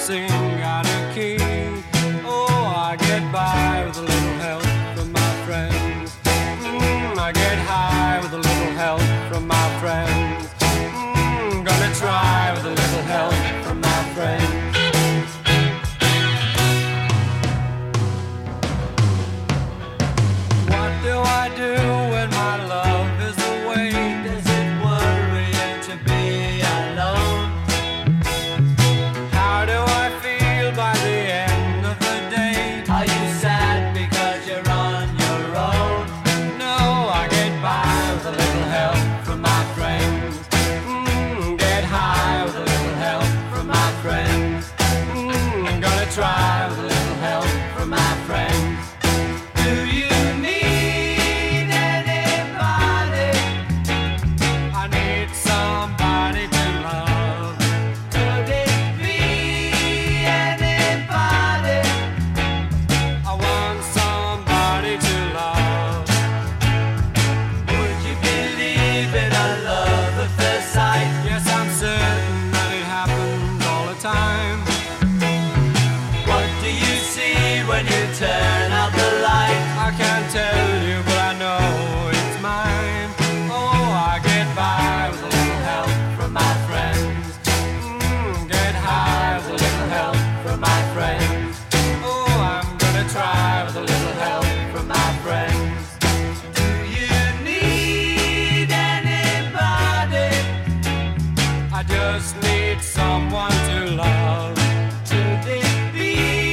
sing out of key. Oh, I get by with a little help from my friends. I get high with a little help from my friends. Gonna try with a little help from my friends. What do I do when my love is away? Does it worry you to be alone? How do I feel by the end of the day? Are you sad because you're on your own? No, I get by with a little help from my friends. Get high with a little help from my friends. I'm gonna try with a little help from my friends. Do you need anybody? I need somebody to love. Could it be anybody? I want somebody to love. Would you believe in a love at first sight? Yes, I'm certain that it happens all the time. What do you see when you turn out the light? I can't tell you, but I know it's mine. Oh, I get by with a little help from my friends. Get high with a little help from my friends. Oh, I'm gonna try with a little help from my friends. Do you need anybody? I just need someone to love. Could it be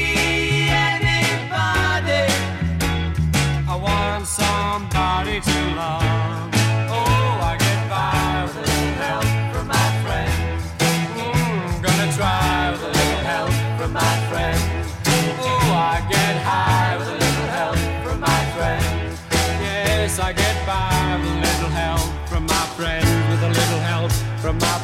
anybody? I want somebody to love. Oh, I get by with a little help from my friends. Gonna try with a little help from my friends. Oh, I get high with a little help from my friends. Yes, I get by with a little help from my friends. With a little help from my